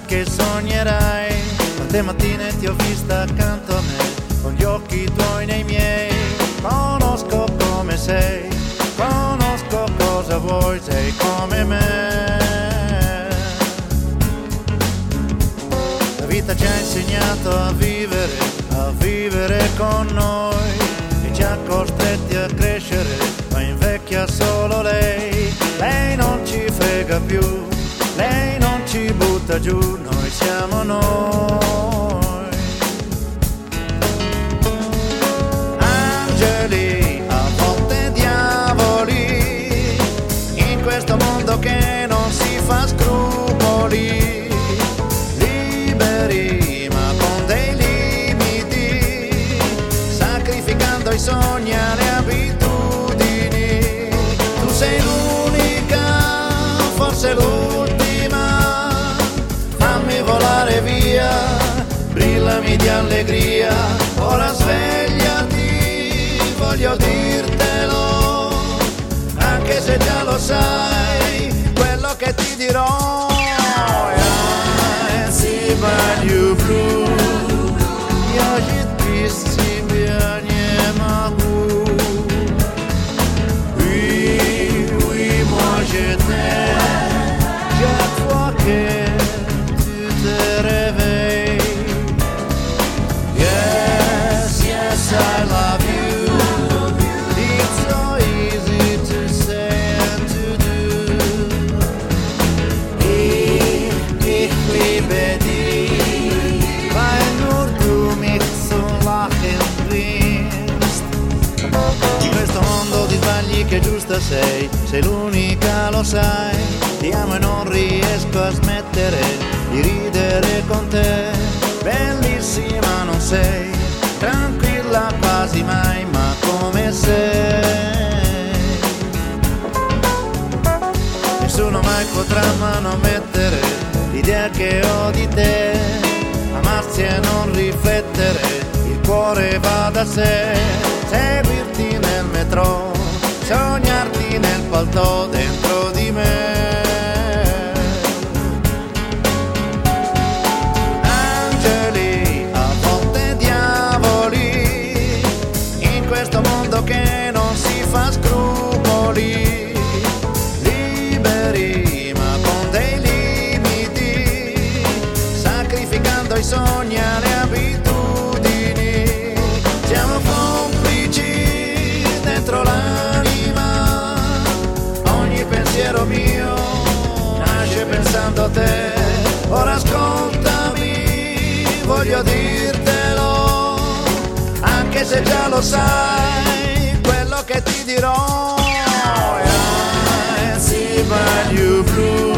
che sognerai. Quante mattine ti ho vista accanto a me, con gli occhi tuoi nei miei. Conosco come sei, conosco cosa vuoi, sei come me. La vita ci ha insegnato a vivere con noi, e ci ha costretti a crescere, ma invecchia solo lei. Lei non ci frega più, lei non ci butta giù, noi siamo noi. Angeli, a volte diavoli, in questo mondo che non si fa scrupoli. Liberi ma con dei limiti, sacrificando i sogni alle abitudini. Tu sei l'unica, forse l'ultima, fammi volare via, brillami di allegria. Ora svegliati, voglio dirtelo, anche se già lo sai, quello che ti dirò. I sbaglio blu, ja без тебя не могу. Oui, moi je t'aime, chaque fois que tu te réveilles. Yes, I love you. It's so easy to say and to do. Ich liebe dich, weil nur du mich zum Lachen bringst. In questo mondo di sbagli che giusta sei l'unica, lo sai. Ti amo e non riesco a smettere di ridere con te. Bellissima non sei, tranquilla quasi mai, ma come sei. Nessuno mai potrà manomettere l'idea che ho di te. Amarsi e non riflettere, il cuore va da sé. Seguirti nel metro, sognarti nel palto dentro di me. Angeli, a volte diavoli, in questo mondo che non si fa scrupoli. Liberi ma con dei limiti, sacrificando i sogni alle abitudini. Siamo complici dentro l'anima, ogni pensiero mio nasce pensando a te. Ora ascoltami, voglio dirtelo, anche se già lo sai, quello che ti dirò. I sbaglio blu.